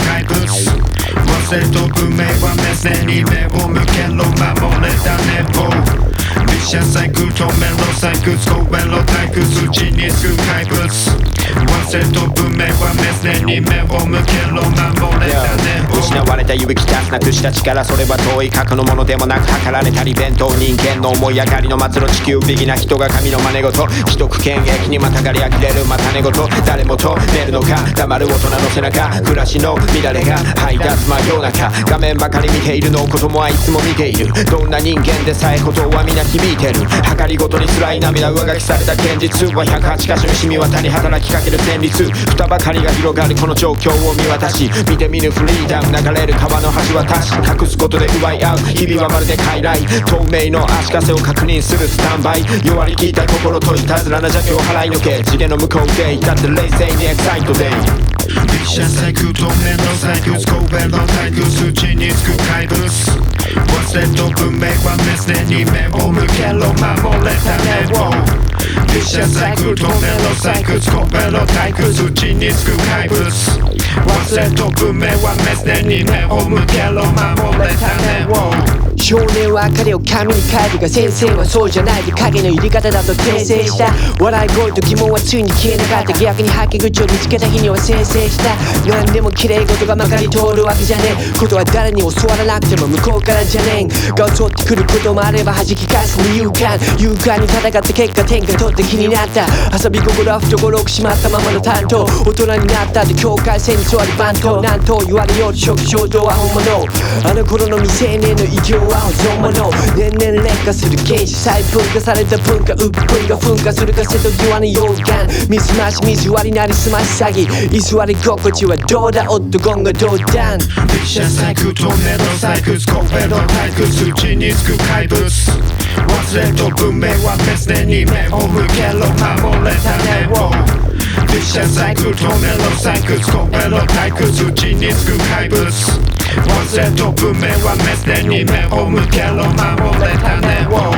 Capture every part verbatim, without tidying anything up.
怪物忘れとく目は目線に目を向けろ守れたねをビシャサイクル止めろ採掘超えろ退屈地につく怪物忘れとく目は目線に目を向けろ守れたねを失われた指きたなくした力それは遠い過去のものでもなく測られた利便と人間の思い上がりの末路地球美義な人が神の真似事既得権益にまたがり呆れるまた寝言誰も止めるのか黙る大人の背中暮らしの乱れが這い出す真夜中画面ばかり見ているのを子供はいつも見ているどんな人間でさえことは皆響いてる計りごとに辛い涙上書きされた現実はひゃくはちか所に染み渡り働きかける旋律蓋ばかりが広がるこの状況を見渡し見て見ぬフリーダム流れる川の橋渡し隠すことで奪い合う日々はまるで傀儡透明の足かせを確認するスタンバイ弱り聞いた心といたずらな邪気を払いのけ次元の向こうで至って冷静にエキサイトでビシャサイクル止めろ採掘超えろ退屈地につく怪物忘れとく目は目線に目を向けろ守れたねをビシャサイクル止めろ採掘超えろ退屈地につく怪物忘れとく目は目線に目を向けろ守れたねを少年は彼を紙に書いるが先生はそうじゃないで影の入り方だと訂正した笑い声と疑問はついに消えなかった逆に吐き口を見つけた日には先制した何でも綺麗事がまかり通るわけじゃねえことは誰に教わらなくても向こうからじゃねえが襲ってくることもあれば弾き返すに勇敢勇敢に戦った結果天下取って気になった遊び心は懐をしまったままの担当大人になったって境界線に座りバントなんと言われようと初期衝動は本物あの頃の未成年の異形は保存物年々劣化する原始再分化された文化うっぷりが噴火するか瀬戸際の溶岩水増し水割りなりすまし詐欺居座り心地はどうだオットゴンがどうだんビシャサイクル止めろ採掘超えろ退屈地につく怪物忘れとく目は目線に目を向けろ守れたねをビシャサイクル止めろ採掘超えろ退屈地につく怪物忘れとく目は目線に目を向けろ守れたねを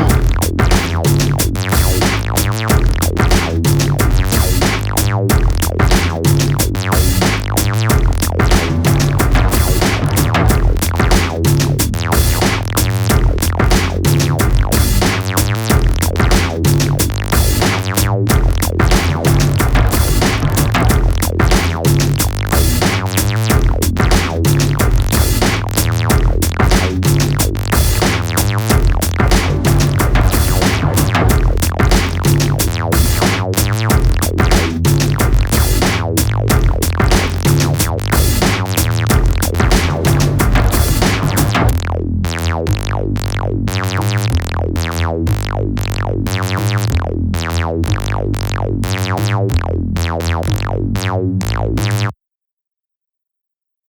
Wow.